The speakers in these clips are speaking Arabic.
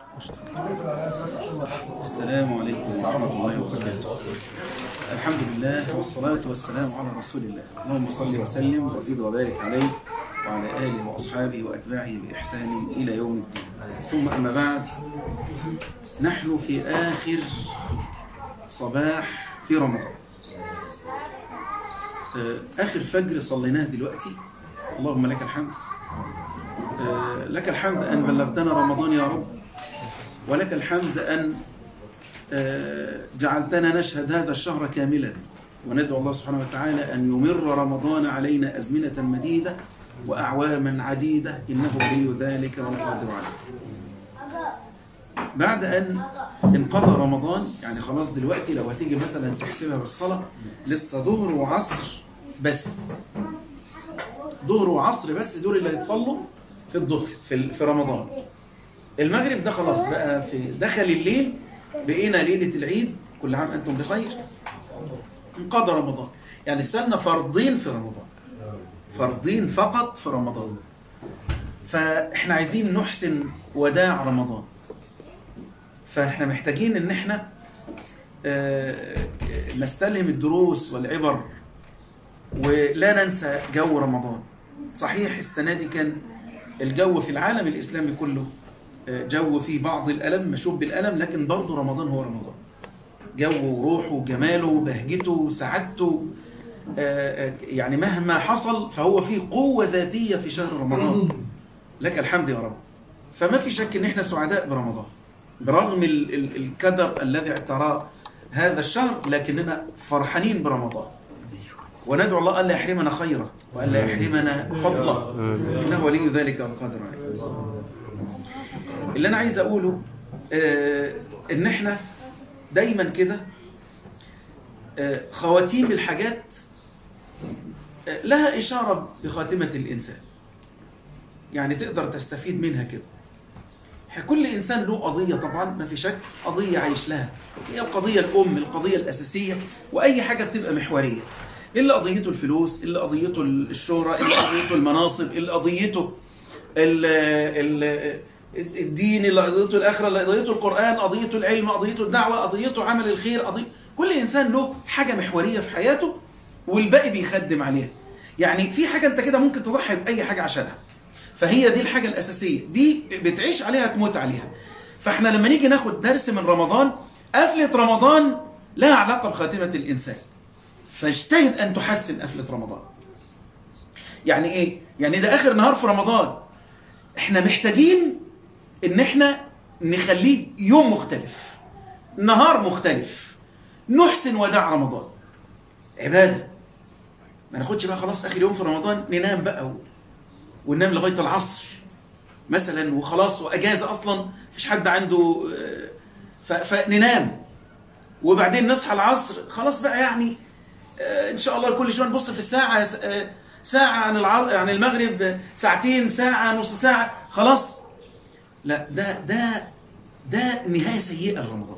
السلام عليكم ورحمة الله وبركاته. الحمد لله والصلاة والسلام على رسول الله. اللهم صل وسلم وزد وبارك عليه وعلى آله وأصحابه وأتباعه بإحسان إلى يوم الدين. ثم أما بعد، نحن في آخر صباح في رمضان، آخر فجر صليناه دلوقتي. اللهم لك الحمد، لك الحمد أن بلغتنا رمضان يا رب، ولك الحمد أن جعلتنا نشهد هذا الشهر كاملا، وندعو الله سبحانه وتعالى أن يمر رمضان علينا أزمنة مديدة وأعواما عديدة، إنه ولي ذلك والقادر عليه. بعد أن انقضى رمضان، يعني خلاص دلوقتي لو هتيجي مثلا تحسبها بالصلاة، لسه ظهر وعصر بس، ظهر وعصر بس دول اللي هيتصلوا في الظهر في رمضان. المغرب ده خلاص بقى في دخل الليل، بقينا ليلة العيد، كل عام أنتم بخير. انقضى رمضان، يعني استنى فرضين في رمضان، فرضين فقط في رمضان. فاحنا عايزين نحسن وداع رمضان، فاحنا محتاجين ان احنا نستلهم الدروس والعبر، ولا ننسى جو رمضان. صحيح السنة دي كان الجو في العالم الإسلامي كله جو فيه بعض الألم، مشوب بالألم، لكن برضه رمضان هو رمضان، جو وروحه وجماله وبهجته وسعادته. يعني مهما حصل فهو فيه قوة ذاتية في شهر رمضان، لك الحمد يا رب. فما في شك ان احنا سعداء برمضان برغم الكدر الذي اعتراه هذا الشهر، لكننا فرحانين برمضان، وندعو الله ألا يحرمنا خيره وألا يحرمنا فضله، إنه ولي ذلك والقادر عليه. اللي أنا عايز أقوله إن إحنا دايما كده خواتيم الحاجات لها إشارة بخاتمة الإنسان، يعني تقدر تستفيد منها كده. كل إنسان له قضية طبعا، ما في شك، قضية عايش لها، هي القضية الأم، القضية الأساسية، وأي حاجة بتبقى محورية. اللي قضيته الفلوس، اللي قضيته الشهرة، اللي قضيته المناصب، اللي قضيته الدين، اللي قضيته الآخرة، اللي قضيته القرآن، قضيته العلم، قضيته الدعوة، قضيته عمل الخير، كل إنسان له حاجة محورية في حياته، والباقي بيخدم عليها. يعني في حاجة أنت كده ممكن تضحي بأي حاجة عشانها، فهي دي الحاجة الأساسية، دي بتعيش عليها تموت عليها. فإحنا لما نيجي ناخد درس من رمضان، قفلة رمضان لها علاقة بخاتمة الإنسان، فاجتهد أن تحسن قفلة رمضان. يعني إيه؟ يعني ده آخر نهار في رمضان، إحنا محتاجين إن إحنا نخليه يوم مختلف، نهار مختلف، نحسن وداع رمضان. عبادة، ما ناخدش بقى خلاص آخر يوم في رمضان ننام بقى وننام لغاية العصر مثلا وخلاص، وأجازة أصلا مفيش حد عنده، فننام وبعدين نصحى العصر خلاص بقى، يعني إن شاء الله كل شوية نبص في الساعة، ساعة عن المغرب، ساعتين، ساعة، نص ساعة، خلاص. لا، ده نهاية سيئة لرمضان،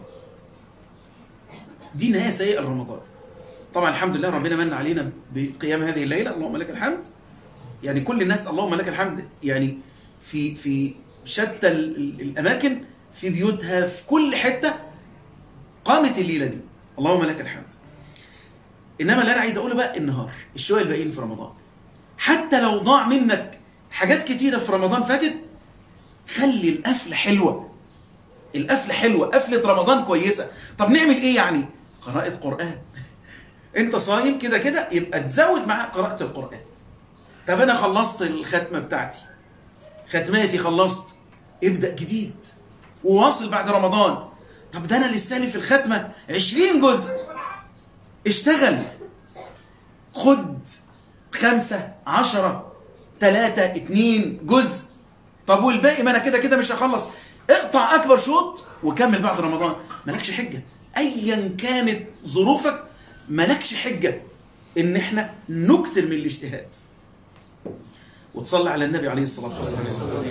دي نهاية سيئة لرمضان. طبعا الحمد لله ربنا من علينا بقيام هذه الليلة، اللهم لك الحمد. يعني كل الناس اللهم لك الحمد، يعني في شتى الأماكن، في بيوتها، في كل حتة قامت الليلة دي، اللهم لك الحمد. إنما اللي أنا عايز أقوله بقى، النهار الشوية الباقيين في رمضان، حتى لو ضاع منك حاجات كتيرة في رمضان فاتت، خلي القفلة حلوة، القفلة حلوة، قفلة رمضان كويسة. طب نعمل إيه يعني؟ قراءة قرآن. أنت صايم كده كده، يبقى تزود معاه قراءة القرآن. طب أنا خلصت الختمة بتاعتي، ختماتي خلصت، ابدأ جديد وواصل بعد رمضان. طب ده أنا لساني في الختمة 20 جزء، اشتغل، خد 5 10 3 2 جزء. طب والباقي ما أنا كده كده مش هخلص، اقطع أكبر شوط وكمل بعد رمضان. مالكش حجة أيا كانت ظروفك، مالكش حجة إن احنا نكثر من الاجتهاد. وتصلي على النبي عليه الصلاة والسلام.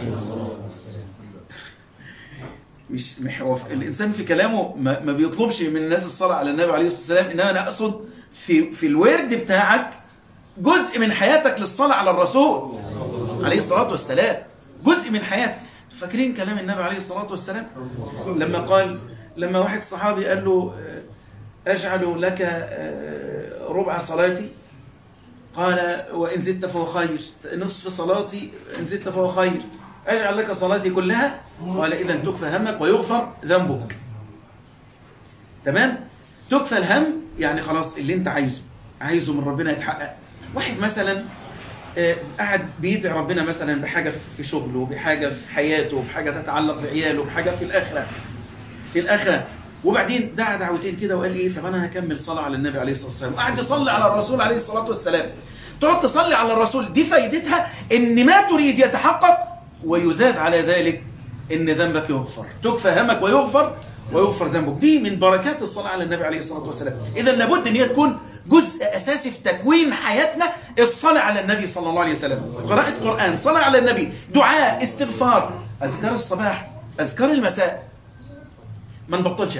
مش الإنسان في كلامه ما بيطلبش من الناس الصلاة على النبي عليه الصلاة والسلام، إنما أنا أقصد في الورد بتاعك جزء من حياتك للصلاة على الرسول عليه الصلاة والسلام، جزء من حياتك. فاكرين كلام النبي عليه الصلاة والسلام لما واحد صحابي قال له أجعل لك ربع صلاتي، قال وإن زدت فهو خير، نصف صلاتي إن زدت فهو خير، أجعل لك صلاتي كلها، قال إذا تكفى همك ويغفر ذنبك. تمام؟ تكفى الهم يعني خلاص اللي انت عايزه من ربنا يتحقق. واحد مثلا قاعد بيدعي ربنا مثلا بحاجة في شغله، بحاجة في حياته، بحاجة تتعلق بعياله، بحاجة في الآخرة، وبعدين دعا دعوتين كده وقال ايه، طب انا هكمل صلاة على النبي عليه الصلاة والسلام، وقعد يصلي على الرسول عليه الصلاة والسلام. تقعد تصلي على الرسول، دي فايدتها ان ما تريد يتحقق، ويزاد على ذلك ان ذنبك يغفر، تكفى همك ويغفر ذنبك. دي من بركات الصلاة على النبي عليه الصلاة والسلام. إذا لابد ان هي تكون جزء أساسي في تكوين حياتنا، الصلاة على النبي صلى الله عليه وسلم، قراءة قرآن، صلاة على النبي، دعاء، استغفار، أذكار الصباح، أذكار المساء. ما نبطلش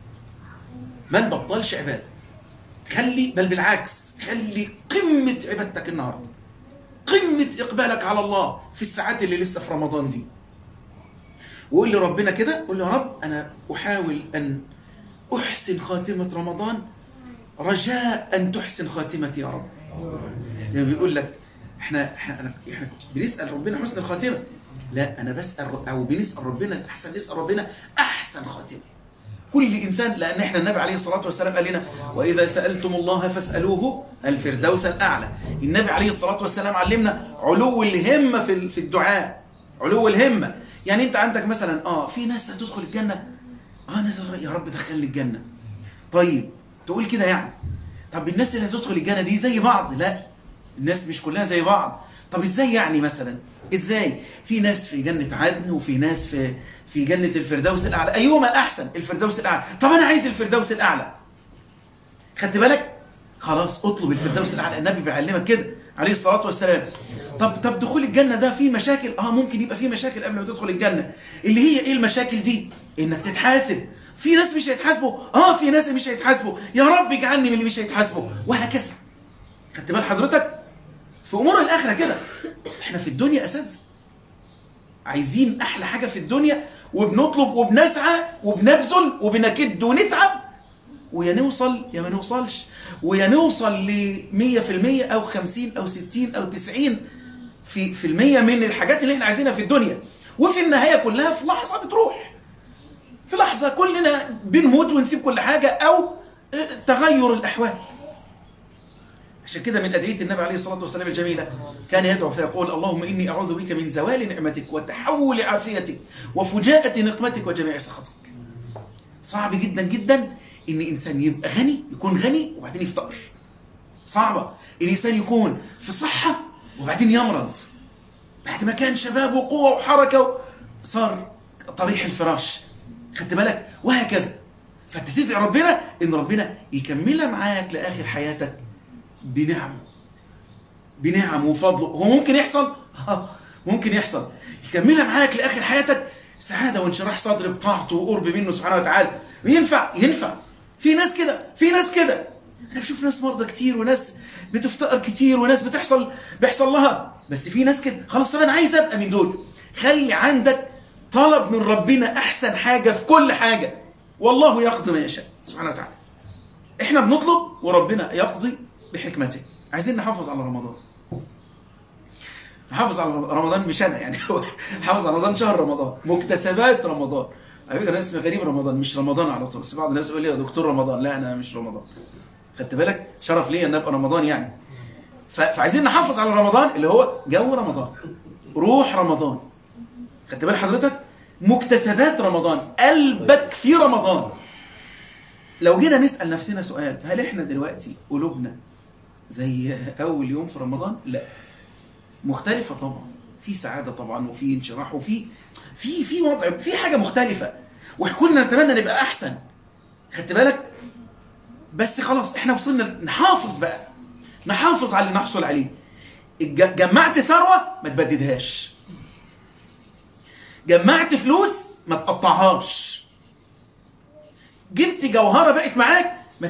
عبادة، خلي، بل بالعكس، خلي قمة عبادتك النهاردة، قمة إقبالك على الله في الساعات اللي لسه في رمضان دي. وقول لي ربنا كده، قول لي يا رب أنا أحاول أن أحسن خاتمة رمضان رجاء أن تحسن خاتمتي يا رب. زي ما بيقول لك احنا بنسأل ربنا حسن الخاتمة، لا أنا بسأل أو بنسأل ربنا أحسن، نسأل ربنا أحسن خاتمة. كل إنسان، لأن احنا النبي عليه الصلاة والسلام قال لنا وإذا سألتم الله فاسألوه الفردوس الأعلى. النبي عليه الصلاة والسلام علمنا علو الهمة في الدعاء، علو الهمة. يعني أنت عندك مثلا في ناس هتدخل الجنة، ناس يا رب دخلني الجنة، طيب تقول كده يعني، طب الناس اللي هتدخل الجنة دي زي بعض؟ لا، الناس مش كلها زي بعض. طب ازاي يعني؟ مثلا ازاي؟ في ناس في جنة عدن، وفي ناس في جنة الفردوس الأعلى. أيهما الأحسن؟ الفردوس الأعلى. طب أنا عايز الفردوس الأعلى، خدت بالك؟ خلاص اطلب الفردوس الأعلى، النبي بيعلمك كده عليه الصلاة والسلام. طب دخول الجنة ده فيه مشاكل؟ ممكن يبقى فيه مشاكل قبل ما تدخل الجنة. اللي هي ايه المشاكل دي؟ انك تتحاسب. في ناس مش هيتحاسبوا، في ناس مش هيتحاسبوا، يا رب اجعلني من اللي مش هيتحاسبوا، وهكذا. خدت بال حضرتك؟ في امور الاخره كده. احنا في الدنيا اساتذه، عايزين احلى حاجه في الدنيا، وبنطلب وبنسعى وبنبذل وبنكد ونتعب، ويا نوصل يا ما نوصلش، ويا نوصل ل 100% او 50 او 60 او 90% من الحاجات اللي احنا عايزينها في الدنيا. وفي النهايه كلها في لحظه بتروح، في لحظه كلنا بنموت ونسيب كل حاجه، او تغير الاحوال. عشان كده من أدعية النبي عليه الصلاة والسلام الجميلة كان يدعو فيقول اللهم إني أعوذ بك من زوال نعمتك وتحول عافيتك وفجاءة نقمتك وجميع سخطك. صعب جدا جدا إن إنسان يبقى غني، يكون غني وبعدين يفتقر. صعبة إن إنسان يكون في صحة وبعدين يمرض، بعد ما كان شباب وقوة وحركة صار طريح الفراش. خدت بالك؟ وهكذا. فأنت تدعي ربنا إن ربنا يكملها معاك لآخر حياتك بنعم وفضله. هو ممكن يحصل؟ ممكن يحصل. يكملها معاك لآخر حياتك سعادة وانشراح صدر بطاعته وقرب منه سبحانه وتعالى. ينفع. في ناس كده. أنا بشوف ناس مرضى كتير، وناس بتفتقر كتير، وناس بيحصل لها، بس في ناس كده. خلاص، طب أنا عايز أبقى من دول. خلي عندك طلب من ربنا أحسن حاجة في كل حاجة، والله يقضي ما يشاء سبحانه وتعالى. إحنا بنطلب وربنا يقضي بحكمته. عايزين نحافظ على رمضان، نحافظ على رمضان، مش أنا يعني نحافظ على رمضان، شهر رمضان، مكتسبات رمضان. على فكرة اسمي غريب رمضان، مش رمضان على طول، بس بعض الناس يقول لي يا دكتور رمضان، لا أنا مش رمضان. خدت بالك؟ شرف لي أن أبقى رمضان يعني. فعايزين نحافظ على رمضان اللي هو جو رمضان، روح رمضان. خدت بال حضرتك؟ مكتسبات رمضان، قلبك في رمضان. لو جينا نسأل نفسنا سؤال، هل احنا دلوقتي قلوبنا زي أول يوم في رمضان؟ لا، مختلفة طبعا، في سعادة طبعا، وفي انشراح، وفي وضع، في حاجة مختلفة، وكلنا نتمنى نبقى أحسن. خدت بالك؟ بس خلاص احنا وصلنا، نحافظ على اللي نحصل عليه. جمعت ثروة ما تبددهاش، جمعت فلوس ما تقطعهاش، جبت جوهرة بقت معاك ما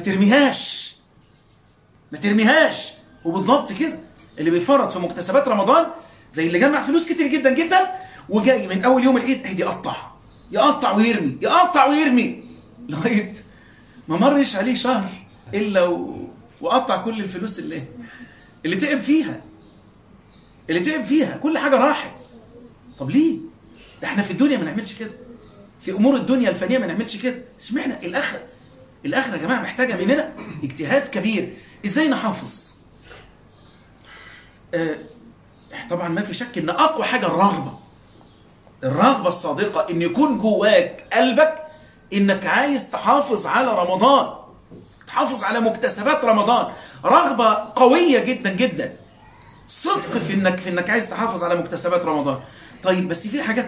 ترميهاش. وبالضبط كده اللي بيفرط في مكتسبات رمضان زي اللي جمع فلوس كتير جدا جدا وجاي من اول يوم العيد قاعد يقطع ويرمي لغايه ما مرش عليه شهر الا وقطع كل الفلوس اللي تعب فيها كل حاجه راحت. طب ليه؟ ده احنا في الدنيا ما نعملش كده، في امور الدنيا الفانيه ما نعملش كده. اشمعنى الاخره يا جماعه محتاجه مننا اجتهاد كبير. ازاي نحافظ؟ طبعا ما في شك ان اقوى حاجه الرغبه الصادقه، ان يكون جواك قلبك انك عايز تحافظ على رمضان، تحافظ على مكتسبات رمضان، رغبه قويه جدا جدا، صدق في انك عايز تحافظ على مكتسبات رمضان. طيب بس في حاجات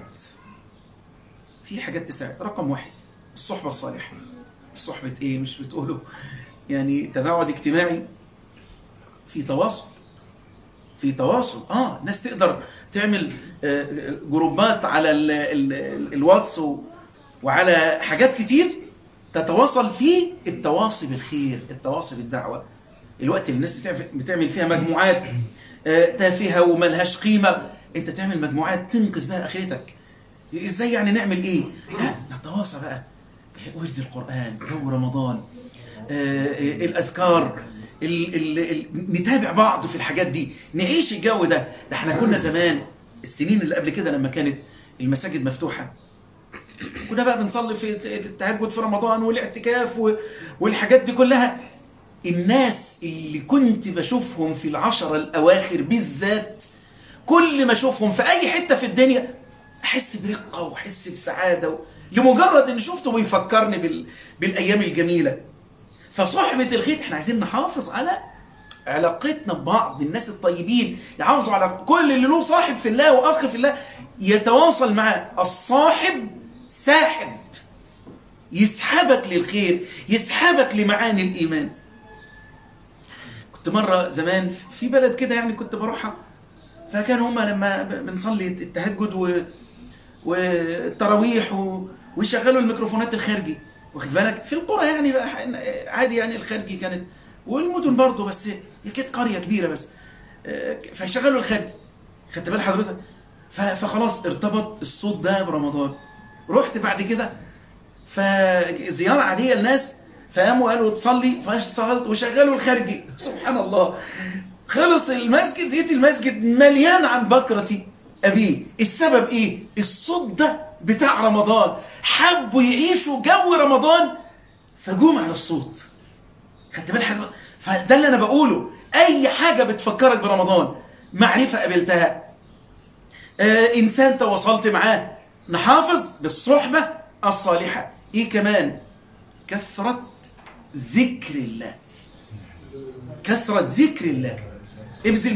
تساعد. رقم 1 الصحبه الصالحه. صحبه ايه؟ مش بتقولوا يعني تباعد اجتماعي؟ في تواصل. ناس تقدر تعمل جروبات على الواتس وعلى حاجات كتير تتواصل فيه، التواصي بالخير، التواصي بالدعوة. الوقت اللي الناس بتعمل فيها مجموعات تافهة وملهاش قيمة، انت تعمل مجموعات تنقذ بها اخرتك. ازاي يعني نعمل ايه؟ لا نتواصى بقى، ورد القرآن، جو رمضان، الأذكار، نتابع بعض في الحاجات دي، نعيش الجو ده احنا كنا زمان السنين اللي قبل كده لما كانت المساجد مفتوحة كنا بقى بنصلي في التهجد في رمضان والاعتكاف والحاجات دي كلها. الناس اللي كنت بشوفهم في العشرة الأواخر بالذات، كل ما أشوفهم في أي حتة في الدنيا أحس برقة وأحس بسعادة، لمجرد أن شفته بيفكرني بالأيام الجميلة. فصحبة الخير احنا عايزين نحافظ على علاقتنا ببعض، الناس الطيبين يحافظوا على كل اللي له صاحب في الله وأخ في الله يتواصل معاه. الصاحب ساحب، يسحبك للخير، يسحبك لمعاني الإيمان. كنت مرة زمان في بلد كده يعني كنت بروحها، فكان هما لما بنصلي التهجد والتراويح ويشغلوا الميكروفونات الخارجي، واخد بالك، في القرى يعني بقى عادي يعني الخارجي كانت، والمدن برضه، بس هي كانت قرية كبيرة بس، فيشغلوا الخارجي، خدت بال حضرتك؟ فخلاص ارتبط الصوت ده برمضان. رحت بعد كده فزيارة عادية للناس، فقاموا قالوا تصلي، فصلت وشغلوا الخارجي. سبحان الله، خلص المسجد، لقيت المسجد مليان عن بكرة أبيه. السبب إيه؟ الصوت ده بتاع رمضان، حبوا يعيشوا جو رمضان فجوم على الصوت. خدت بالك حضرتك؟ فده اللي أنا بقوله، أي حاجة بتفكرك برمضان، معرفة قابلتها، إنسان تواصلت معاه، نحافظ بالصحبة الصالحة. إيه كمان؟ كثرة ذكر الله، كثرة ذكر الله. ابذل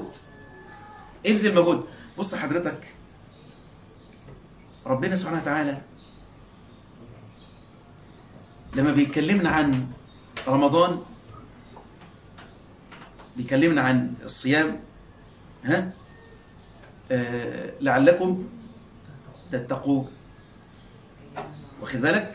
مجهود. بص حضرتك، ربنا سبحانه وتعالى لما بيكلمنا عن رمضان، بيكلمنا عن الصيام، لعلكم تتقون، واخد بالك؟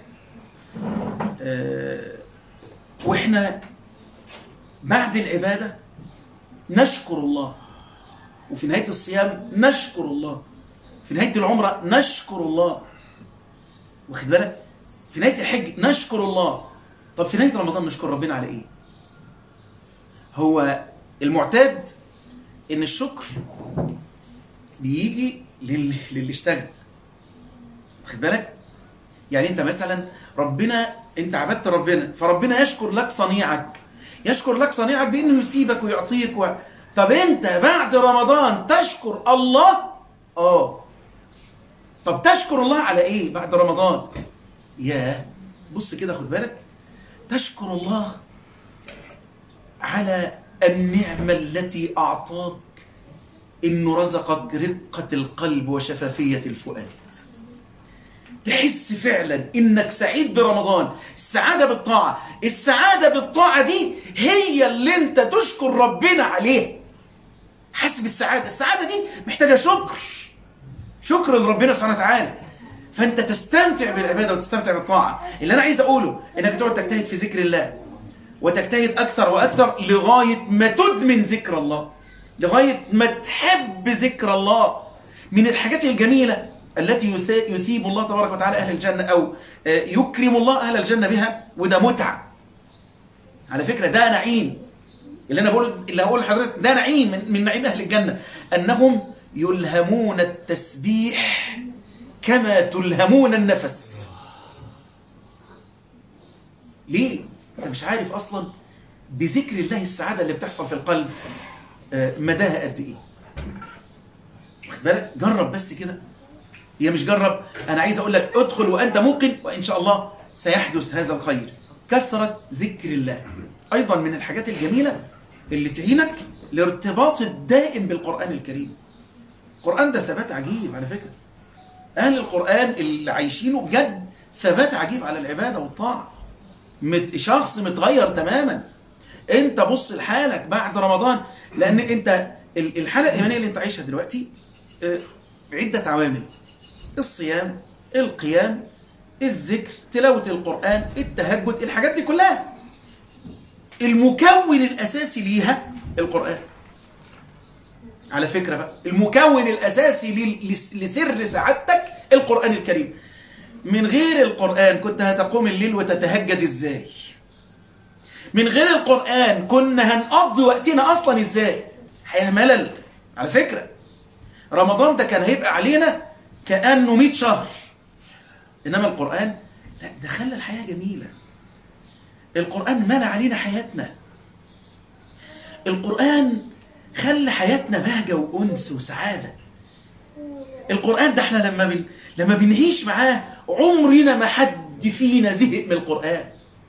واحنا بعد العبادة نشكر الله، وفي نهاية الصيام نشكر الله، في نهاية العمرة نشكر الله، واخد بالك؟ في نهاية الحج نشكر الله. طب في نهاية رمضان نشكر ربنا على ايه؟ هو المعتاد ان الشكر بيجي للي اشتغل، واخد بالك؟ يعني انت مثلا انت عبدت ربنا، فربنا يشكر لك صنيعك بانه يسيبك ويعطيك طب انت بعد رمضان تشكر الله؟ طب تشكر الله على ايه بعد رمضان؟ بص كده، خد بالك، تشكر الله على النعمة التي أعطاك، إنه رزقك رقة القلب وشفافية الفؤاد. تحس فعلا إنك سعيد برمضان، السعادة بالطاعة دي هي اللي انت تشكر ربنا عليه. حس بالسعادة، السعادة دي محتاجة شكر لربنا سبحانه وتعالى. فانت تستمتع بالعبادة وتستمتع بالطاعة. اللي أنا عايز أقوله إنك تقعد تجتهد في ذكر الله، وتجتهد أكثر وأكثر لغاية ما تدمن ذكر الله، لغاية ما تحب ذكر الله. من الحاجات الجميلة التي يثيب الله تبارك وتعالى أهل الجنة أو يكرم الله أهل الجنة بها، وده متعة على فكرة، ده نعيم. اللي هقول لحضرتك ده نعيم من نعيم أهل الجنة، أنهم يلهمون التسبيح كما تلهمون النفس. ليه؟ أنت مش عارف أصلا بذكر الله السعادة اللي بتحصل في القلب مداها قد إيه. واخد بالك؟ جرب بس كده. هي مش جرب، أنا عايز أقول لك ادخل وأنت موقن، وإن شاء الله سيحدث هذا الخير. كثرة ذكر الله أيضا من الحاجات الجميلة اللي تعينك لارتباط الدائم بالقرآن الكريم. القرآن ده ثبات عجيب على فكرة. أهل القرآن اللي عايشينه بجد ثبات عجيب على العبادة والطاعة. شخص متغير تماما. انت بص لحالك بعد رمضان، لأن انت الحالة الإيمانية اللي انت عايشها دلوقتي عدة عوامل: الصيام، القيام، الذكر، تلاوة القرآن، التهجد، الحاجات دي كلها المكون الأساسي ليها القرآن. على فكرة بقى، المكون الأساسي لسر سعادتك القرآن الكريم. من غير القرآن كنت هتقوم الليل وتتهجد ازاي؟ من غير القرآن كنا هنقضي وقتنا أصلا ازاي؟ حياة ملل. على فكرة رمضان ده كان هيبقى علينا كأنه 100 شهر، إنما القرآن لا، ده خلى الحياة جميلة. القرآن ملأ علينا حياتنا. القرآن خلى حياتنا بهجة وأنس وسعادة. القرآن ده احنا لما بنعيش معاه عمرنا ما حد فينا زهق من القرآن.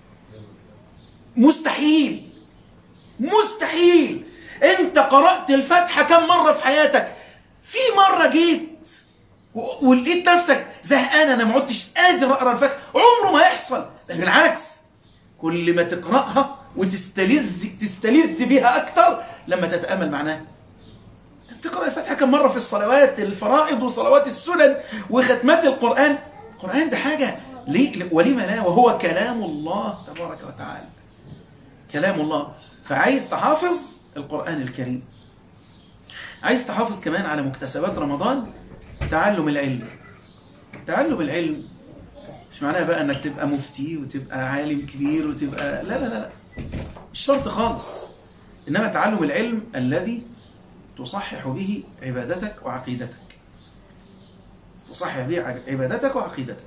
مستحيل مستحيل. انت قرأت الفاتحة كم مرة في حياتك؟ في مرة جيت ولقيت نفسك زهقان، انا ما عدتش قادر اقرا الفاتحة، عمره ما يحصل. بالعكس، كل ما تقرأها وتستلذ بها اكتر لما تتأمل معناها. تقرأ الفاتحة كم مرة في الصلوات الفرائض وصلوات السنن وختمات القرآن. القرآن ده حاجة ولما لا، وهو كلام الله تبارك وتعالى، كلام الله. فعايز تحافظ القرآن الكريم. عايز تحافظ كمان على مكتسبات رمضان، تعلم العلم. تعلم العلم مش معناها بقى انك تبقى مفتي وتبقى عالم كبير وتبقى لا لا لا، مش شرط خالص. انما تعلم العلم الذي تصحح به عبادتك وعقيدتك. تصحح به عبادتك وعقيدتك.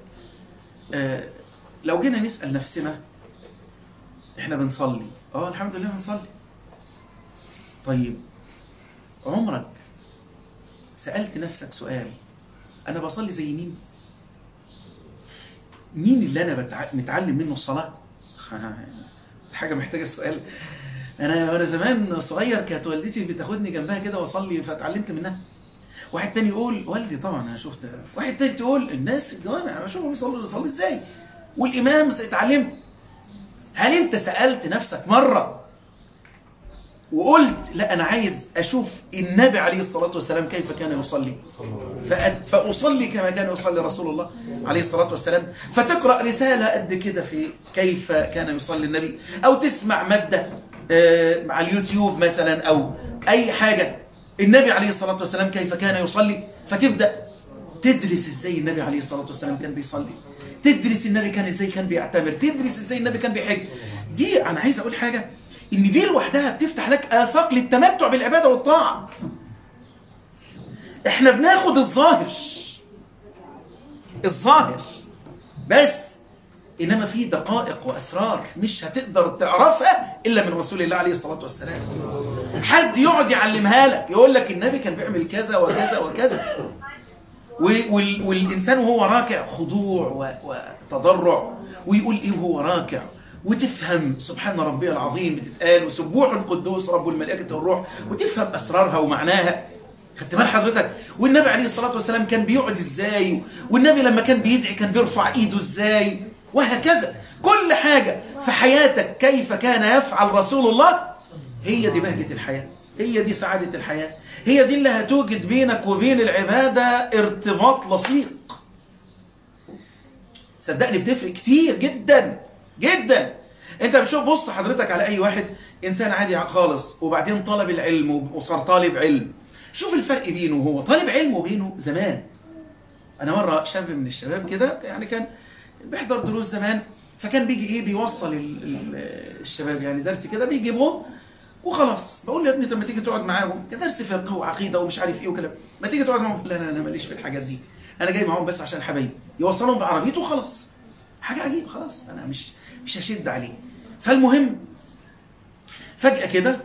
لو جينا نسأل نفسنا، احنا بنصلي، الحمد لله بنصلي. طيب عمرك سألت نفسك سؤال: انا بصلي زي مين؟ مين اللي انا متعلم منه الصلاة؟ حاجة محتاجة سؤال. وانا زمان صغير كانت والدتي بتاخدني جنبها كده واصلي، فتعلمت منها. واحد تاني يقول والدي طبعا انا شفت. واحد تاني تقول الناس الجوامع انا بشوفهم بيصلي ازاي، والامام اتعلمت. هل انت سألت نفسك مرة وقلت لا انا عايز اشوف النبي عليه الصلاة والسلام كيف كان يصلي، فأصلي كما كان يصلي رسول الله عليه الصلاة والسلام؟ فتقرأ رسالة قد كده في كيف كان يصلي النبي، او تسمع مادة على اليوتيوب مثلا او اي حاجة النبي عليه الصلاة والسلام كيف كان يصلي، فتبدأ تدرس ازاي النبي عليه الصلاة والسلام كان بيصلي، تدرس النبي كان ازاي كان بيعتمر، تدرس ازاي النبي كان بيحج. دي انا عايز اقول حاجة، ان دي لوحدها بتفتح لك آفاق للتمتع بالعبادة والطاعة. احنا بناخد الظاهر بس، انما في دقائق واسرار مش هتقدر تعرفها الا من رسول الله عليه الصلاة والسلام. حد يقعد يعلمها لك، يقول لك النبي كان بيعمل كذا وكذا وكذا، والإنسان وهو راكع خضوع وتضرع، ويقول إيه وهو راكع، وتفهم سبحان ربي العظيم بتتقال، وسبوح القدوس رب الملائكة والروح، وتفهم أسرارها ومعناها. خدت بال حضرتك؟ والنبي عليه الصلاة والسلام كان بيقعد إزاي، والنبي لما كان بيدعي كان بيرفع إيده إزاي، وهكذا. كل حاجة في حياتك كيف كان يفعل رسول الله، هي دي بهجة الحياة، هي دي سعادة الحياة، هي دي اللي هتوجد بينك وبين العبادة ارتباط لصيق. صدقني بتفرق كتير جدا جدا. انت بتشوف، بص حضرتك على اي واحد انسان عادي خالص، وبعدين طلب العلم وصار طالب علم، شوف الفرق بينه وهو طالب علم وبينه زمان. انا مره شاب من الشباب كده يعني كان بيحضر دروس زمان، فكان بيجي ايه بيوصل الشباب يعني درس كده بيجيبهم وخلاص. بقول له يا ابني طب ما تيجي تقعد معاهم كدرس فقه وعقيده ومش عارف ايه وكلام، ما تيجي تقعد معاهم. لا انا ماليش في الحاجات دي، انا جاي معاهم بس عشان حبايبي، يوصلهم بعربيته وخلاص. حاجه عجيبه، خلاص انا مش هشد عليه. فالمهم فجاه كده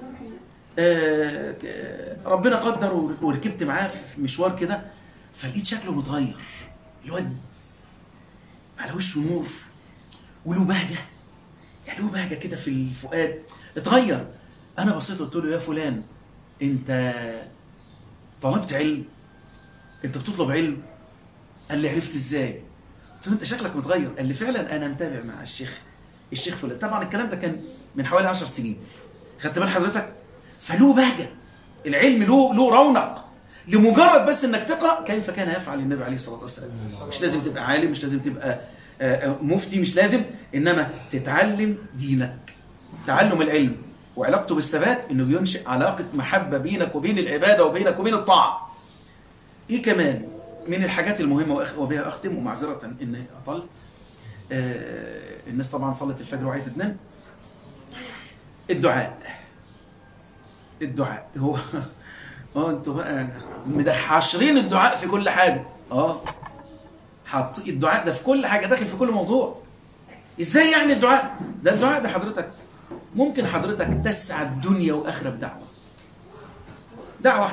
ربنا قدر وركبت معاه في مشوار كده، فلقيت شكله متغير. الواد على وشه نور وله بهجه، يعني له بهجه كده في الفؤاد، اتغير. انا بصيت قلت له يا فلان انت طلبت علم؟ انت بتطلب علم؟ قال لي عرفت ازاي؟ قلت له انت شكلك متغير. قال لي فعلا انا متابع مع الشيخ فلان. طبعا الكلام ده كان من حوالي 10 سنين، خدت بال حضرتك؟ فله بهجه، العلم له رونق، لمجرد بس انك تقرا كيف كان يفعل النبي عليه الصلاه والسلام. مش لازم تبقى عالم، مش لازم تبقى مفتي، مش لازم، انما تتعلم دينك. تعلم العلم وعلاقته بالثبات انه بينشئ علاقه محبه بينك وبين العباده وبينك وبين الطاعه. ايه كمان من الحاجات المهمه وبها اختم ومعذره اني اطلت، الناس طبعا صلت الفجر وعايزه تنام. الدعاء هو انتوا بقى مدحشرين الدعاء في كل حاجه. حط الدعاء ده في كل حاجه، داخل في كل موضوع. ازاي يعني الدعاء ده حضرتك ممكن حضرتك تسعد دنيا واخره دعوه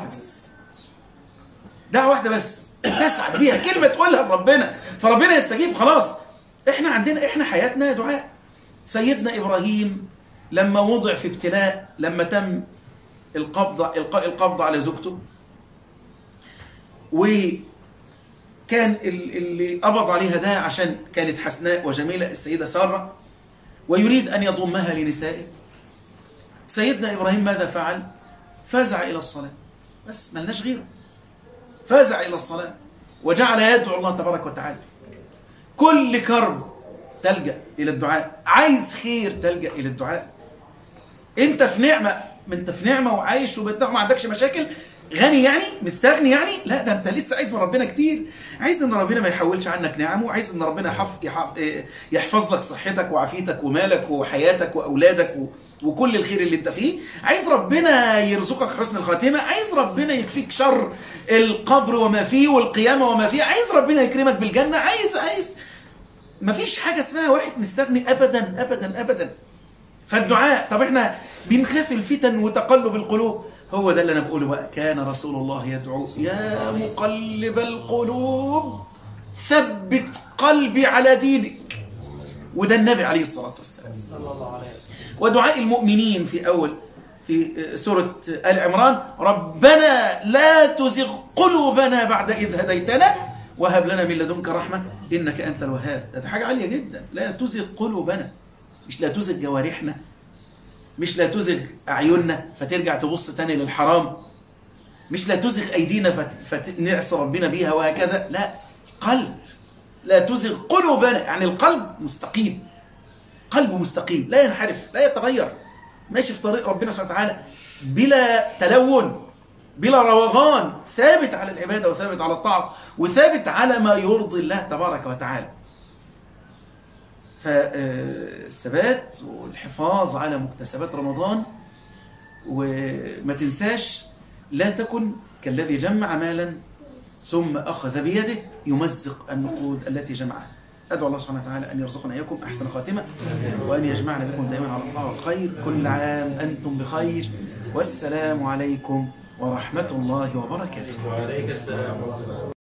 واحده بس تسعد بيها، كلمه تقولها لربنا فربنا يستجيب. خلاص احنا حياتنا دعاء. سيدنا ابراهيم لما وضع في ابتلاء، لما تم القاء القبض على زوجته، وكان اللي قبض عليها ده عشان كانت حسناء وجميلة السيدة سارة، ويريد أن يضمها لنسائه. سيدنا إبراهيم ماذا فعل؟ فزع إلى الصلاة، بس ملناش غيره. فزع إلى الصلاة وجعل يدعو الله تبارك وتعالى. كل كرب تلجأ إلى الدعاء، عايز خير تلجأ إلى الدعاء. انت في نعمة وعايش وما عندكش مشاكل، غني يعني، مستغني يعني؟ لا، ده انت لسه عايز من ربنا كتير. عايز ان ربنا ما يحولش عنك نعمه، وعايز ان ربنا يحفظ لك صحتك وعافيتك ومالك وحياتك واولادك وكل الخير اللي انت فيه. عايز ربنا يرزقك حسن الخاتمه، عايز ربنا يكفيك شر القبر وما فيه والقيامه وما فيه، عايز ربنا يكرمك بالجنه، عايز. ما فيش حاجه اسمها واحد مستغني ابدا ابدا ابدا. فالدعاء، طب احنا بنخاف الفتن وتقلب القلوب. هو ده اللي انا بقوله بقى، كان رسول الله يدعو يا مقلب القلوب ثبت قلبي على دينك. وده النبي عليه الصلاة والسلام. ودعاء المؤمنين في سورة آل عمران، ربنا لا تزغ قلوبنا بعد إذ هديتنا وهب لنا من لدنك رحمة إنك أنت الوهاب. ده حاجة عالية جدا. لا تزغ قلوبنا، مش لا تزغ جوارحنا، مش لا تزغ أعيننا فترجع تبص تاني للحرام، مش لا تزغ أيدينا فنعصي ربنا بيها وهكذا. لا، قلب. لا تزغ قلوبنا يعني القلب مستقيم، قلبه مستقيم، لا ينحرف، لا يتغير، ماشي في طريق ربنا سبحانه وتعالى بلا تلون، بلا روغان، ثابت على العبادة وثابت على الطاعة وثابت على ما يرضي الله تبارك وتعالى. فالثبات والحفاظ على مكتسبات رمضان. وما تنساش، لا تكن كالذي جمع مالا ثم أخذ بيده يمزق النقود التي جمعها. أدعو الله سبحانه وتعالى أن يرزقنا إياكم أحسن خاتمة، وأن يجمعنا بكم دائما على الطاعة والخير. كل عام أنتم بخير، والسلام عليكم ورحمة الله وبركاته.